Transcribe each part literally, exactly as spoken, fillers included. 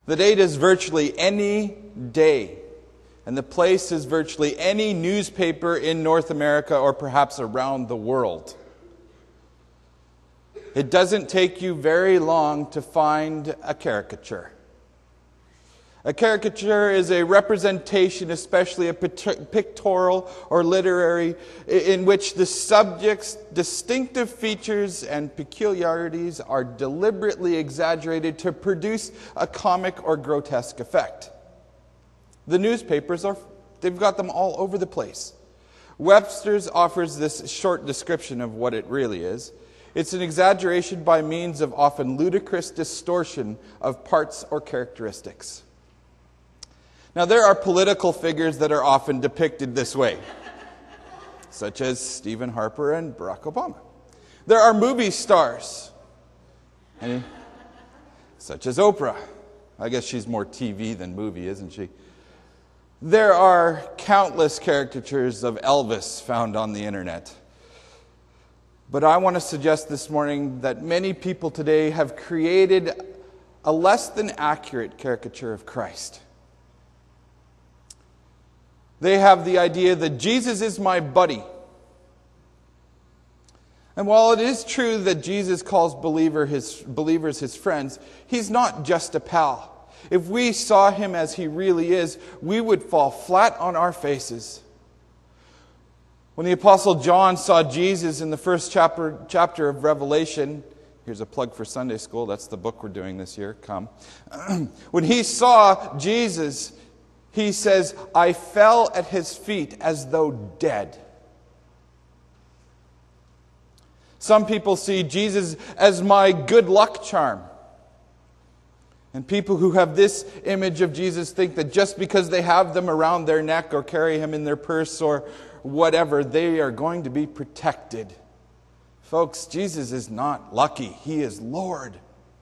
The date is virtually any day, and the place is virtually any newspaper in North America or perhaps around the world. It doesn't take you very long to find a caricature. A caricature is a representation, especially a pictorial or literary, in which the subject's distinctive features and peculiarities are deliberately exaggerated to produce a comic or grotesque effect. The newspapers, are they've got them all over the place. Webster's offers this short description of what it really is. It's an exaggeration by means of often ludicrous distortion of parts or characteristics. Now, there are political figures that are often depicted this way, such as Stephen Harper and Barack Obama. There are movie stars, such as Oprah. I guess she's more T V than movie, isn't she? There are countless caricatures of Elvis found on the internet. But I want to suggest this morning that many people today have created a less than accurate caricature of Christ. They have the idea that Jesus is my buddy. And while it is true that Jesus calls believer his, believers his friends, he's not just a pal. If we saw him as he really is, we would fall flat on our faces. When the Apostle John saw Jesus in the first chapter, chapter of Revelation, here's a plug for Sunday school, that's the book we're doing this year, come. When he saw Jesus, he says, I fell at his feet as though dead. Some people see Jesus as my good luck charm. And people who have this image of Jesus think that just because they have them around their neck or carry him in their purse or whatever, they are going to be protected. Folks, Jesus is not lucky. He is Lord.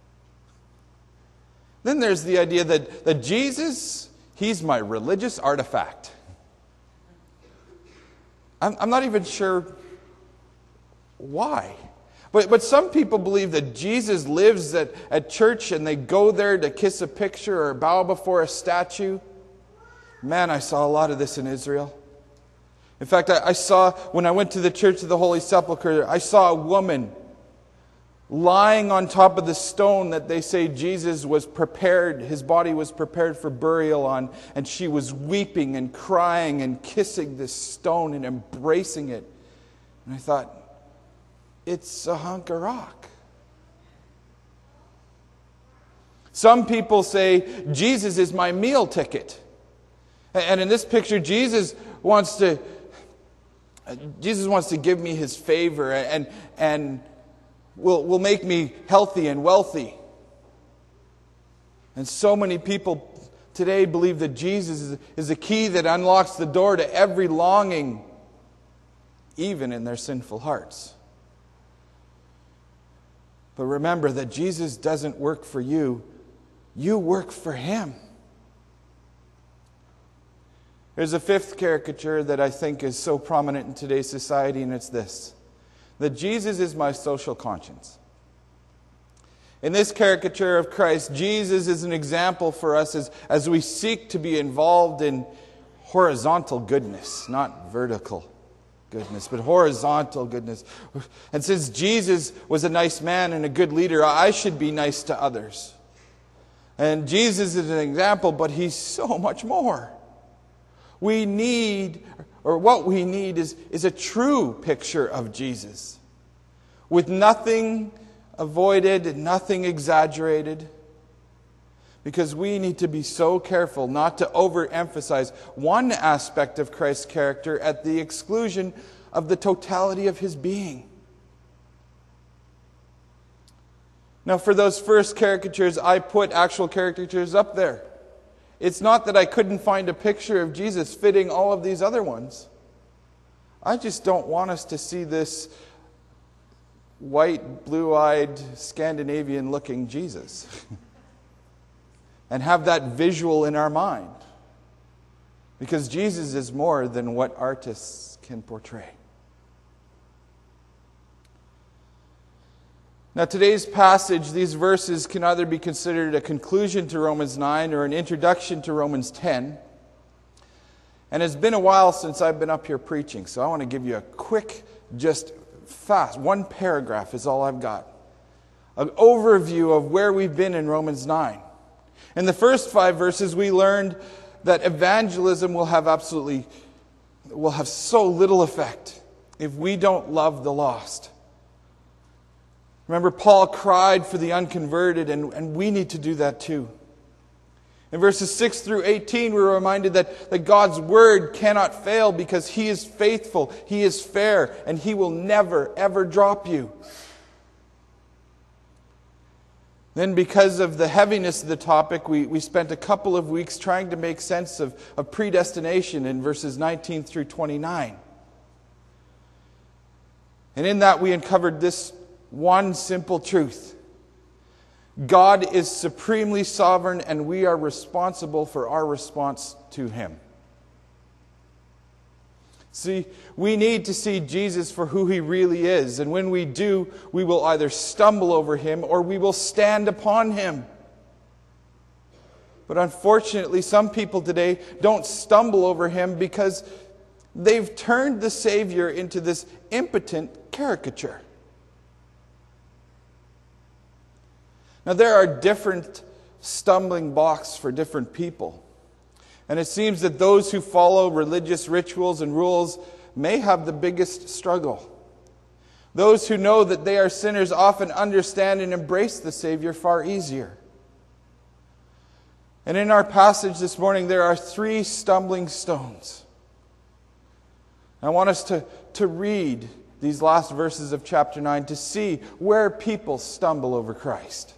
Then there's the idea that, that Jesus, he's my religious artifact. I'm, I'm not even sure why. But, but some people believe that Jesus lives at, at church and they go there to kiss a picture or bow before a statue. Man, I saw a lot of this in Israel. In fact, I, I saw, when I went to the Church of the Holy Sepulchre, I saw a woman lying on top of the stone that they say Jesus was prepared, his body was prepared for burial on, and she was weeping and crying and kissing this stone and embracing it. And I thought, it's a hunk of rock. Some people say, Jesus is my meal ticket. And in this picture, Jesus wants to Jesus wants to give me his favor and, and will, will make me healthy and wealthy. And so many people today believe that Jesus is, is the key that unlocks the door to every longing, even in their sinful hearts. But remember that Jesus doesn't work for you. You work for him. There's a fifth caricature that I think is so prominent in today's society, and it's this: that Jesus is my social conscience. In this caricature of Christ, Jesus is an example for us as, as we seek to be involved in horizontal goodness, not vertical goodness, but horizontal goodness. And since Jesus was a nice man and a good leader, I should be nice to others. And Jesus is an example, but he's so much more. We need, or what we need is, is a true picture of Jesus, with nothing avoided and nothing exaggerated. Because we need to be so careful not to overemphasize one aspect of Christ's character at the exclusion of the totality of his being. Now, for those first caricatures, I put actual caricatures up there. It's not that I couldn't find a picture of Jesus fitting all of these other ones. I just don't want us to see this white, blue-eyed, Scandinavian-looking Jesus and have that visual in our mind. Because Jesus is more than what artists can portray. Now, today's passage, these verses can either be considered a conclusion to Romans nine or an introduction to Romans ten. And it's been a while since I've been up here preaching, so I want to give you a quick, just fast, one paragraph is all I've got. An overview of where we've been in Romans nine. In the first five verses, we learned that evangelism will have absolutely, will have so little effect if we don't love the lost. Remember, Paul cried for the unconverted, and, and we need to do that too. In verses six through eighteen, we're reminded that, that God's word cannot fail because He is faithful, He is fair, and He will never, ever drop you. Then, because of the heaviness of the topic, we, we spent a couple of weeks trying to make sense of, of predestination in verses nineteen through twenty-nine. And in that, we uncovered this one simple truth. God is supremely sovereign, and we are responsible for our response to Him. See, we need to see Jesus for who He really is. And when we do, we will either stumble over Him or we will stand upon Him. But unfortunately, some people today don't stumble over Him because they've turned the Savior into this impotent caricature. Now, there are different stumbling blocks for different people. And it seems that those who follow religious rituals and rules may have the biggest struggle. Those who know that they are sinners often understand and embrace the Savior far easier. And in our passage this morning, there are three stumbling stones. I want us to, to read these last verses of chapter nine to see where people stumble over Christ.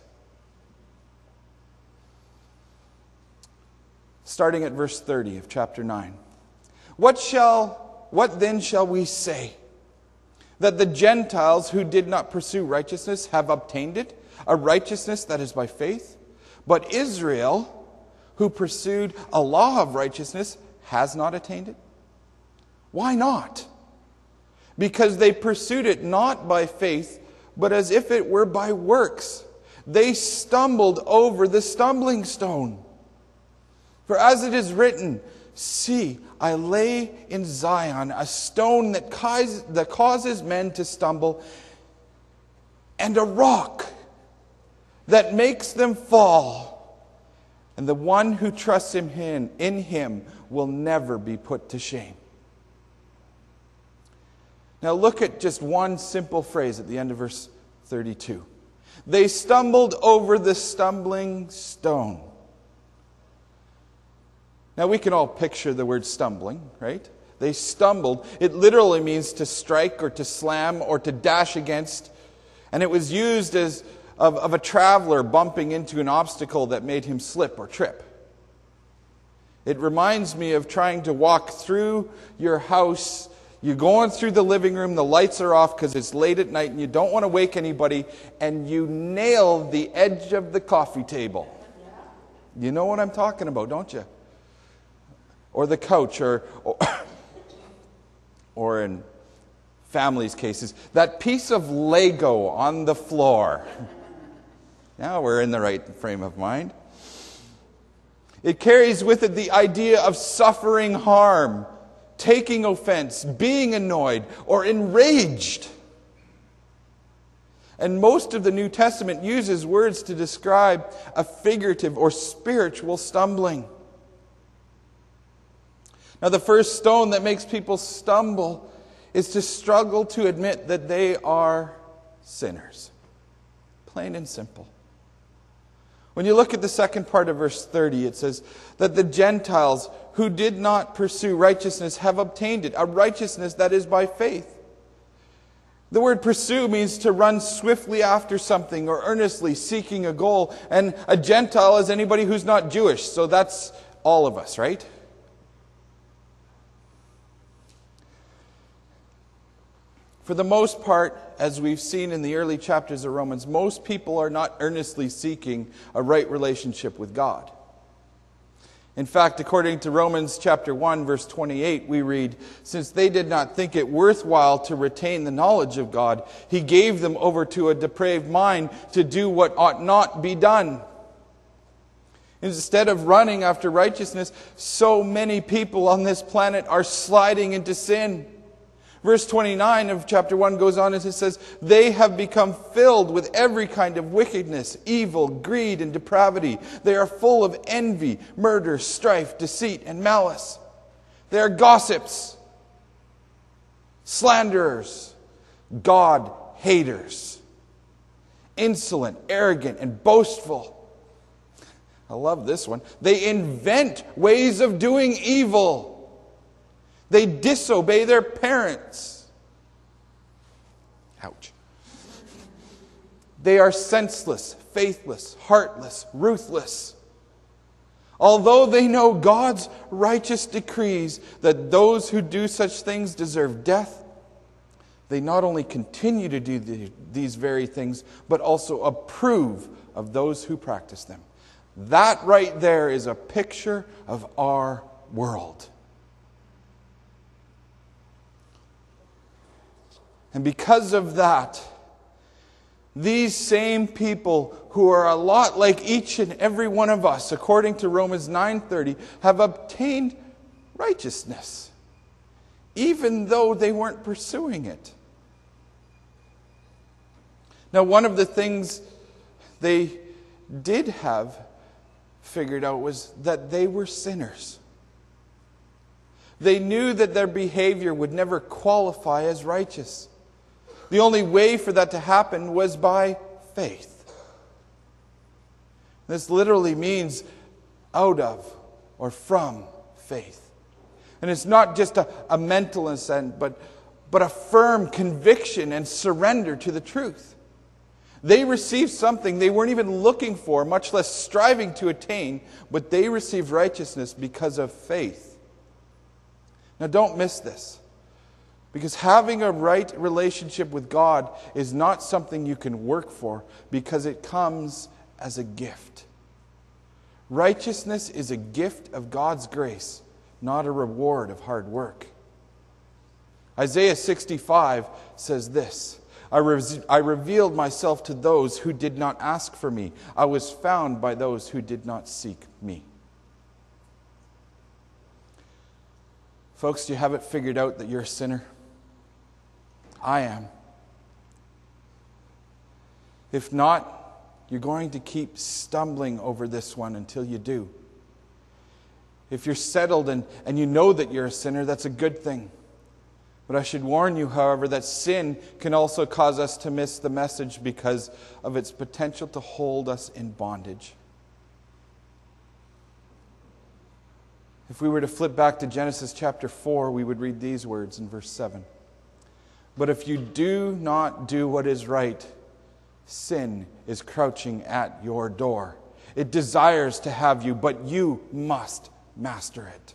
Starting at verse thirty of chapter nine. What shall, what then shall we say? That the Gentiles who did not pursue righteousness have obtained it, a righteousness that is by faith? But Israel, who pursued a law of righteousness, has not attained it? Why not? Because they pursued it not by faith, but as if it were by works. They stumbled over the stumbling stone. For as it is written, see, I lay in Zion a stone that causes, that causes men to stumble, and a rock that makes them fall. And the one who trusts in him, in him will never be put to shame. Now look at just one simple phrase at the end of verse thirty-two. They stumbled over the stumbling stone. Now we can all picture the word stumbling, right? They stumbled. It literally means to strike or to slam or to dash against. And it was used as of, of a traveler bumping into an obstacle that made him slip or trip. It reminds me of trying to walk through your house. You're going through the living room, the lights are off because it's late at night and you don't want to wake anybody, and you nail the edge of the coffee table. You know what I'm talking about, don't you? Or the couch, or, or, or in families' cases, that piece of Lego on the floor. Now we're in the right frame of mind. It carries with it the idea of suffering harm, taking offense, being annoyed, or enraged. And most of the New Testament uses words to describe a figurative or spiritual stumbling. Now, the first stone that makes people stumble is to struggle to admit that they are sinners. Plain and simple. When you look at the second part of verse thirty, it says that the Gentiles who did not pursue righteousness have obtained it, a righteousness that is by faith. The word pursue means to run swiftly after something or earnestly seeking a goal. And a Gentile is anybody who's not Jewish, so that's all of us, right? For the most part, as we've seen in the early chapters of Romans, most people are not earnestly seeking a right relationship with God. In fact, according to Romans chapter one, verse twenty-eight, we read, "Since they did not think it worthwhile to retain the knowledge of God, He gave them over to a depraved mind to do what ought not be done." Instead of running after righteousness, so many people on this planet are sliding into sin. Verse twenty-nine of chapter one goes on and it says, "They have become filled with every kind of wickedness, evil, greed, and depravity. They are full of envy, murder, strife, deceit, and malice. They are gossips, slanderers, God-haters, insolent, arrogant, and boastful." I love this one. "They invent ways of doing evil. They disobey their parents." Ouch. "They are senseless, faithless, heartless, ruthless. Although they know God's righteous decrees that those who do such things deserve death, they not only continue to do the, these very things, but also approve of those who practice them." That right there is a picture of our world. And because of that, these same people who are a lot like each and every one of us, according to Romans nine thirty, have obtained righteousness, even though they weren't pursuing it. Now, one of the things they did have figured out was that they were sinners. They knew that their behavior would never qualify as righteous. The only way for that to happen was by faith. This literally means out of or from faith. And it's not just a, a mental assent, but, but a firm conviction and surrender to the truth. They received something they weren't even looking for, much less striving to attain, but they received righteousness because of faith. Now don't miss this. Because having a right relationship with God is not something you can work for, because it comes as a gift. Righteousness is a gift of God's grace, not a reward of hard work. Isaiah sixty-five says this, I, re- I revealed myself to those who did not ask for me. I was found by those who did not seek me." Folks, do you have it figured out that you're a sinner? I am. If not, you're going to keep stumbling over this one until you do. If you're settled and, and you know that you're a sinner, that's a good thing. But I should warn you, however, that sin can also cause us to miss the message because of its potential to hold us in bondage. If we were to flip back to Genesis chapter four, we would read these words in verse seven. "But if you do not do what is right, sin is crouching at your door. It desires to have you, but you must master it."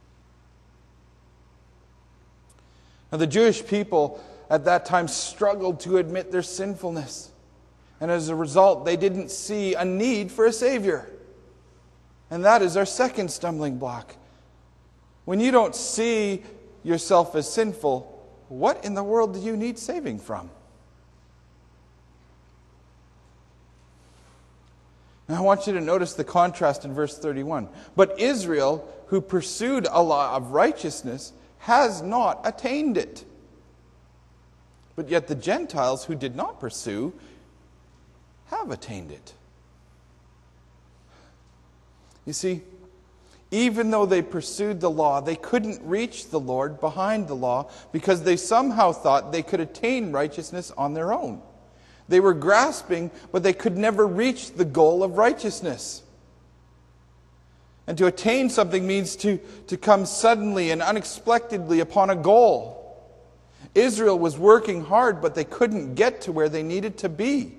Now, the Jewish people at that time struggled to admit their sinfulness. And as a result, they didn't see a need for a Savior. And that is our second stumbling block. When you don't see yourself as sinful, what in the world do you need saving from? Now I want you to notice the contrast in verse thirty-one. "But Israel, who pursued a law of righteousness, has not attained it. But yet the Gentiles who did not pursue have attained it." You see, even though they pursued the law, they couldn't reach the Lord behind the law because they somehow thought they could attain righteousness on their own. They were grasping, but they could never reach the goal of righteousness. And to attain something means to, to come suddenly and unexpectedly upon a goal. Israel was working hard, but they couldn't get to where they needed to be.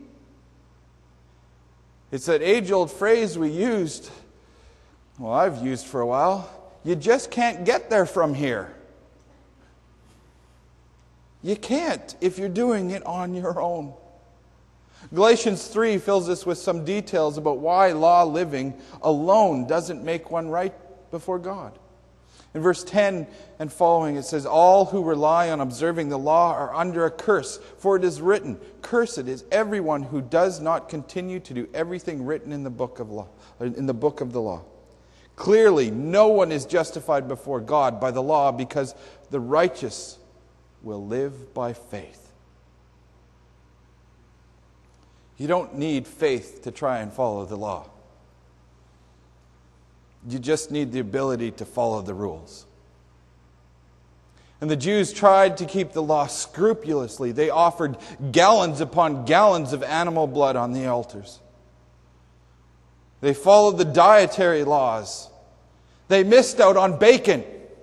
It's that age-old phrase we used, well, I've used for a while, you just can't get there from here. You can't if you're doing it on your own. Galatians three fills us with some details about why law living alone doesn't make one right before God. In verse ten and following, it says, "All who rely on observing the law are under a curse, for it is written, 'Cursed is everyone who does not continue to do everything written in the book of law, in the book of the law.' Clearly, no one is justified before God by the law, because the righteous will live by faith." You don't need faith to try and follow the law. You just need the ability to follow the rules. And the Jews tried to keep the law scrupulously. They offered gallons upon gallons of animal blood on the altars. They followed the dietary laws. They missed out on bacon.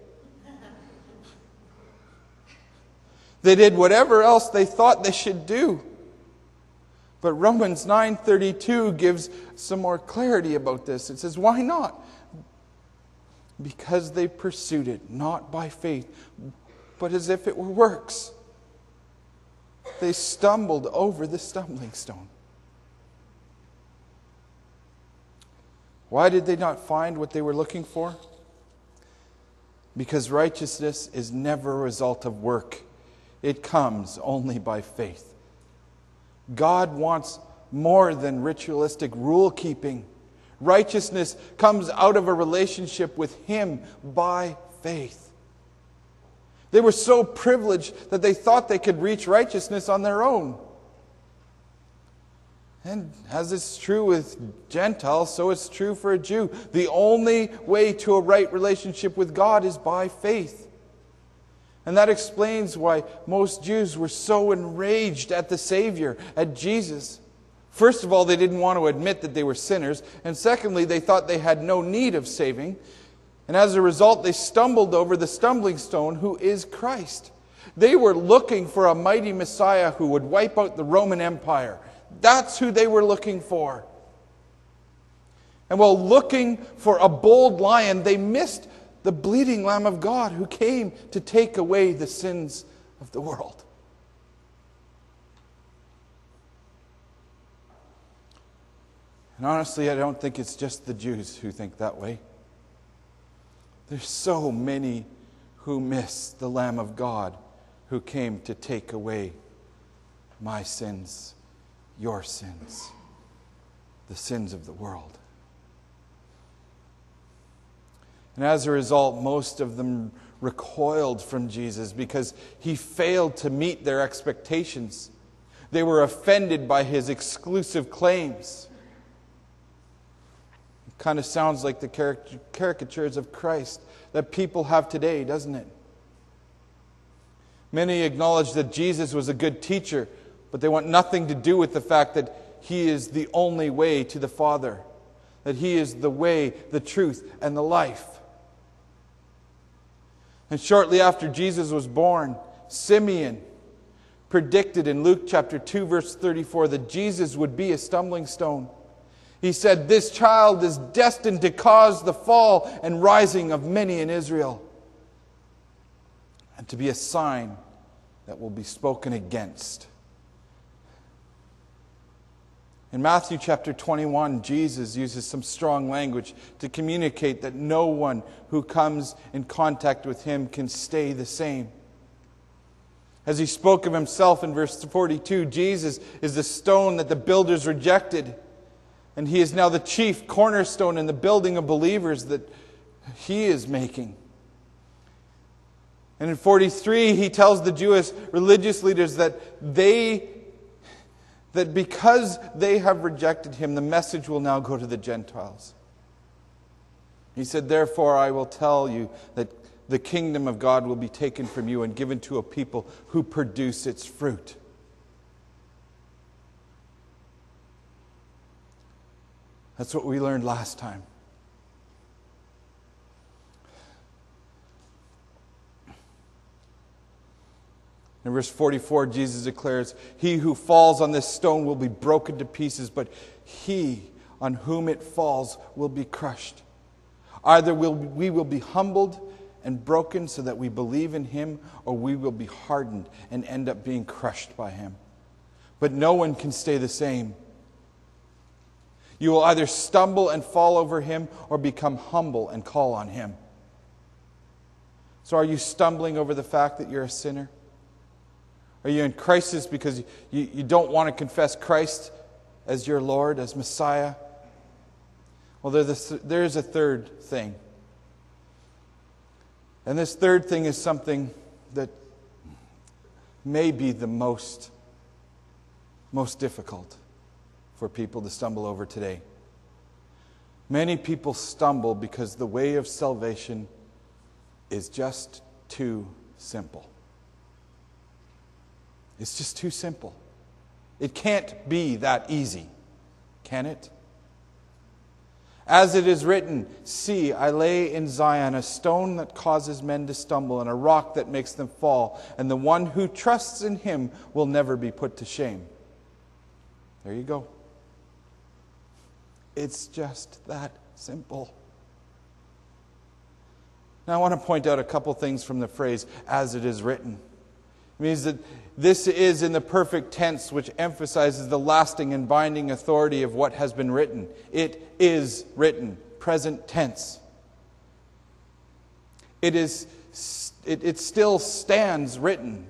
They did whatever else they thought they should do. But Romans nine thirty-two gives some more clarity about this. It says, why not? Because they pursued it, not by faith, but as if it were works. They stumbled over the stumbling stone. Why did they not find what they were looking for? Because righteousness is never a result of work. It comes only by faith. God wants more than ritualistic rule-keeping. Righteousness comes out of a relationship with Him by faith. They were so privileged that they thought they could reach righteousness on their own. And as it's true with Gentiles, so it's true for a Jew. The only way to a right relationship with God is by faith. And that explains why most Jews were so enraged at the Savior, at Jesus. First of all, they didn't want to admit that they were sinners. And secondly, they thought they had no need of saving. And as a result, they stumbled over the stumbling stone, who is Christ. They were looking for a mighty Messiah who would wipe out the Roman Empire. That's who they were looking for. And while looking for a bold lion, they missed the bleeding Lamb of God who came to take away the sins of the world. And honestly, I don't think it's just the Jews who think that way. There's so many who miss the Lamb of God who came to take away my sins, your sins, the sins of the world. And as a result, most of them recoiled from Jesus because He failed to meet their expectations. They were offended by His exclusive claims. It kind of sounds like the caric- caricatures of Christ that people have today, doesn't it? Many acknowledge that Jesus was a good teacher, but they want nothing to do with the fact that He is the only way to the Father, that He is the way, the truth, and the life. And shortly after Jesus was born, Simeon predicted in Luke chapter two, verse thirty-four, that Jesus would be a stumbling stone. He said, "This child is destined to cause the fall and rising of many in Israel, and to be a sign that will be spoken against." In Matthew chapter twenty-one, Jesus uses some strong language to communicate that no one who comes in contact with Him can stay the same. As He spoke of Himself in verse forty-two, Jesus is the stone that the builders rejected, and He is now the chief cornerstone in the building of believers that He is making. And in forty-three, He tells the Jewish religious leaders that they that because they have rejected Him, the message will now go to the Gentiles. He said, "Therefore I will tell you that the kingdom of God will be taken from you and given to a people who produce its fruit." That's what we learned last time. In verse forty-four, Jesus declares, "He who falls on this stone will be broken to pieces, but he on whom it falls will be crushed. Either we'll, we will be humbled and broken so that we believe in Him, or we will be hardened and end up being crushed by Him." but no one can stay the same. You will either stumble and fall over him or become humble and call on him. So are you stumbling over the fact that you're a sinner? Are you in crisis because you, you don't want to confess Christ as your Lord, as Messiah? Well, there's a, there's a third thing. And this third thing is something that may be the most, most difficult for people to stumble over today. Many people stumble because the way of salvation is just too simple. It's just too simple. It can't be that easy, can it? As it is written, "See, I lay in Zion a stone that causes men to stumble, and a rock that makes them fall, and the one who trusts in him will never be put to shame." There you go. It's just that simple. Now I want to point out a couple things from the phrase, "as it is written." It means that this is in the perfect tense, which emphasizes the lasting and binding authority of what has been written. It is written, present tense. It is. It, it still stands written.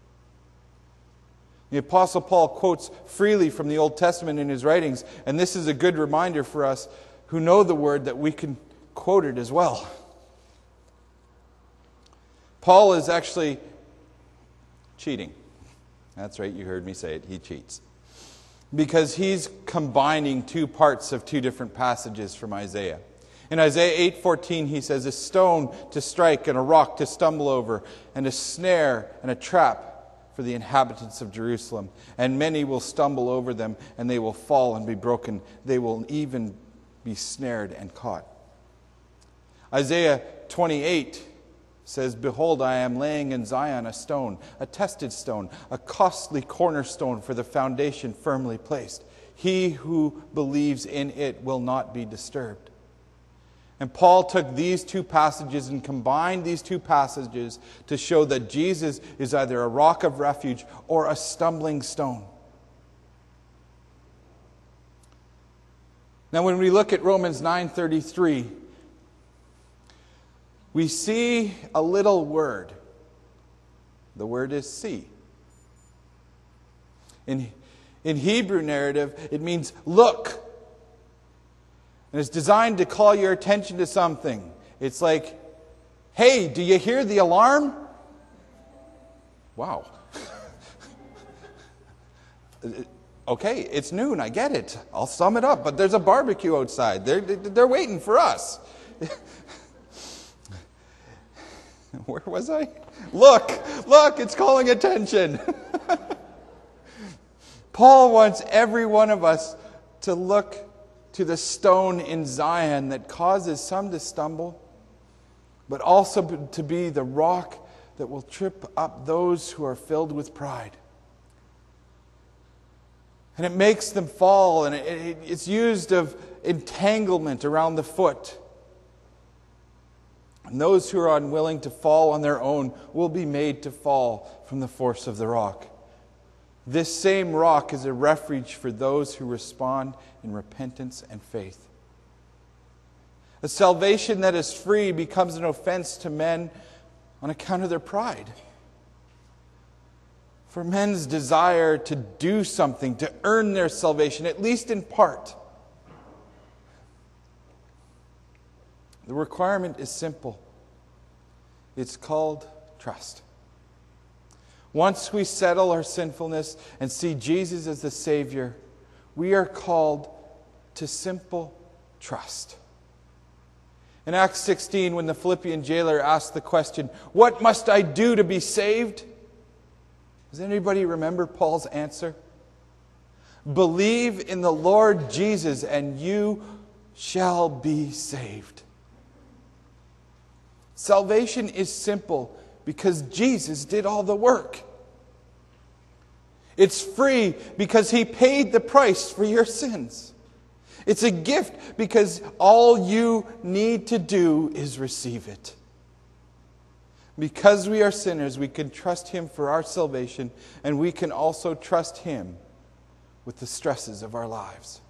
The Apostle Paul quotes freely from the Old Testament in his writings, and this is a good reminder for us who know the Word that we can quote it as well. Paul is actually cheating. That's right, you heard me say it. He cheats. Because he's combining two parts of two different passages from Isaiah. In Isaiah eight fourteen, he says, "A stone to strike and a rock to stumble over, and a snare and a trap for the inhabitants of Jerusalem. And many will stumble over them, and they will fall and be broken. They will even be snared and caught." Isaiah twenty-eight says, "Behold, I am laying in Zion a stone, a tested stone, a costly cornerstone for the foundation firmly placed. He who believes in it will not be disturbed." And Paul took these two passages and combined these two passages to show that Jesus is either a rock of refuge or a stumbling stone. Now when we look at Romans nine thirty-three, we see a little word. The word is "see." In, in Hebrew narrative, it means look. And it's designed to call your attention to something. It's like, "Hey, do you hear the alarm?" Wow. Okay, it's noon, I get it. I'll sum it up, but there's a barbecue outside. They're, they're waiting for us. Where was I? Look, look, it's calling attention. Paul wants every one of us to look to the stone in Zion that causes some to stumble, but also to be the rock that will trip up those who are filled with pride. And it makes them fall, and it, it's used of entanglement around the foot. And those who are unwilling to fall on their own will be made to fall from the force of the rock. This same rock is a refuge for those who respond in repentance and faith. A salvation that is free becomes an offense to men on account of their pride. For men's desire to do something, to earn their salvation, at least in part. The requirement is simple. It's called trust. Once we settle our sinfulness and see Jesus as the Savior, we are called to simple trust. In Acts sixteen, when the Philippian jailer asked the question, "What must I do to be saved?" Does anybody remember Paul's answer? "Believe in the Lord Jesus and you shall be saved." Salvation is simple because Jesus did all the work. It's free because He paid the price for your sins. It's a gift because all you need to do is receive it. Because we are sinners, we can trust Him for our salvation, and we can also trust Him with the stresses of our lives.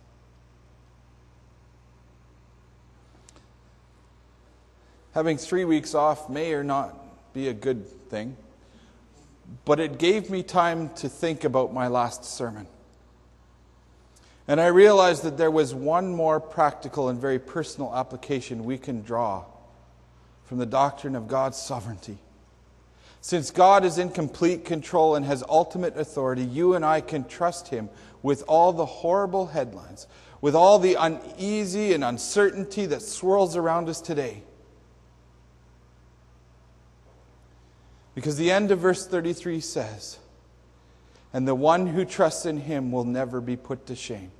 Having three weeks off may or not be a good thing, but it gave me time to think about my last sermon. And I realized that there was one more practical and very personal application we can draw from the doctrine of God's sovereignty. Since God is in complete control and has ultimate authority, you and I can trust Him with all the horrible headlines, with all the uneasy and uncertainty that swirls around us today. Because the end of verse thirty-three says, "And the one who trusts in Him will never be put to shame."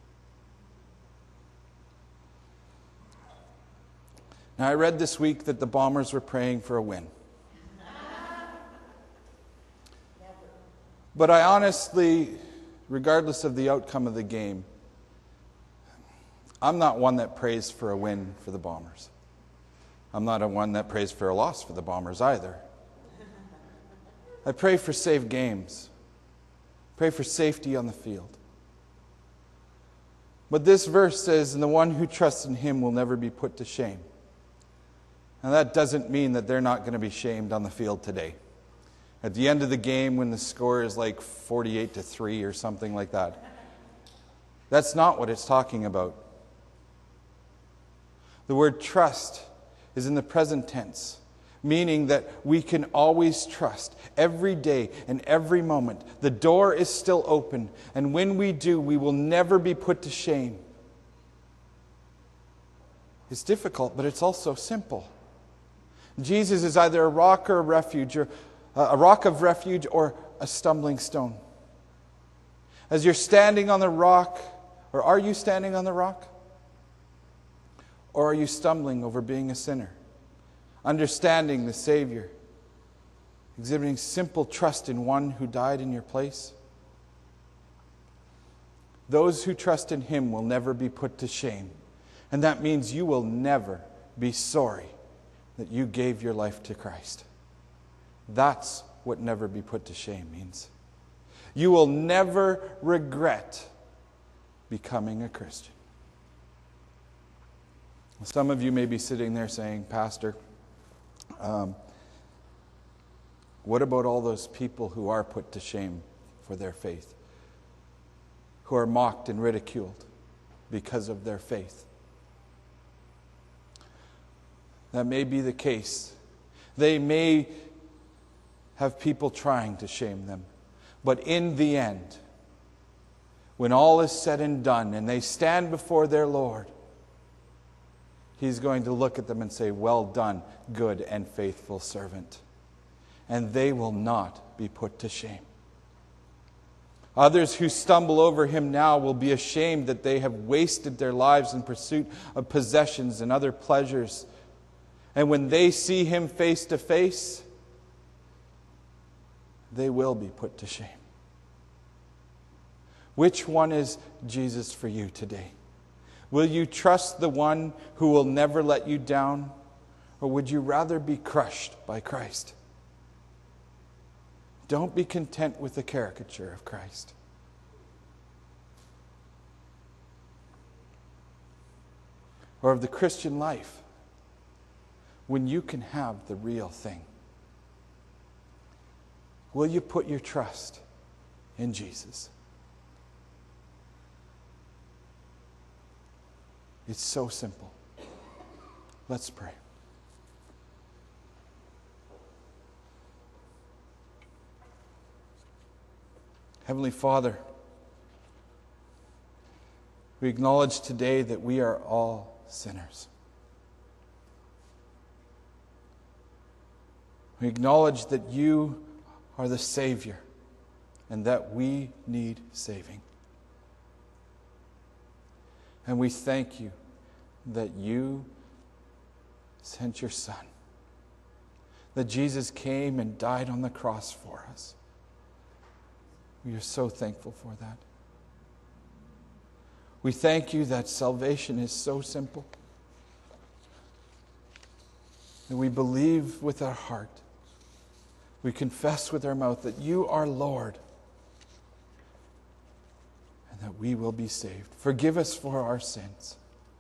Now, I read this week that the Bombers were praying for a win. But I honestly, regardless of the outcome of the game, I'm not one that prays for a win for the Bombers. I'm not a one that prays for a loss for the Bombers either. I pray for safe games. Pray for safety on the field. But this verse says, "And the one who trusts in Him will never be put to shame." Now that doesn't mean that they're not going to be shamed on the field today. At the end of the game, when the score is like forty-eight to three or something like that. That's not what it's talking about. The word trust is in the present tense, meaning that we can always trust every day and every moment. The door is still open, and when we do, we will never be put to shame. It's difficult, but it's also simple. Jesus is either a rock or a refuge, or a rock of refuge or a stumbling stone. As you're standing on the rock, or are you standing on the rock? Or are you stumbling over being a sinner? Understanding the Savior, exhibiting simple trust in one who died in your place. Those who trust in Him will never be put to shame. And that means you will never be sorry that you gave your life to Christ. That's what never be put to shame means. You will never regret becoming a Christian. Some of you may be sitting there saying, "Pastor, um, what about all those people who are put to shame for their faith? Who are mocked and ridiculed because of their faith?" That may be the case. They may have people trying to shame them. But in the end, when all is said and done and they stand before their Lord, He's going to look at them and say, "Well done, good and faithful servant." And they will not be put to shame. Others who stumble over Him now will be ashamed that they have wasted their lives in pursuit of possessions and other pleasures. And when they see Him face to face, they will be put to shame. Which one is Jesus for you today? Will you trust the one who will never let you down? Or would you rather be crushed by Christ? Don't be content with the caricature of Christ. Or of the Christian life, when you can have the real thing. Will you put your trust in Jesus? It's so simple. Let's pray. Heavenly Father, we acknowledge today that we are all sinners. We acknowledge that You are the Savior and that we need saving. And we thank You that You sent Your Son, that Jesus came and died on the cross for us. We are so thankful for that. We thank You that salvation is so simple, that we believe with our heart, we confess with our mouth that You are Lord, and and that we will be saved. Forgive us for our sins.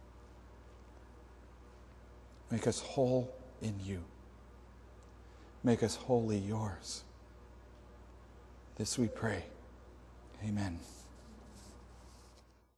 Make us whole in you. Make us wholly yours. This we pray. Amen.